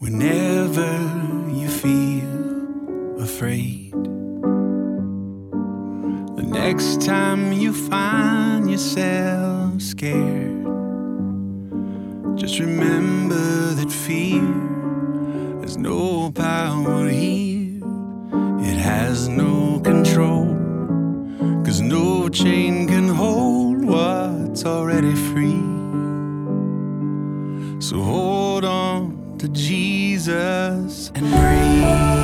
Whenever you feel afraid, the next time you find yourself scared, just remember that fear has no power here. It has no control, 'cause no chain can hold what's already free. So hold on to Jesus and breathe.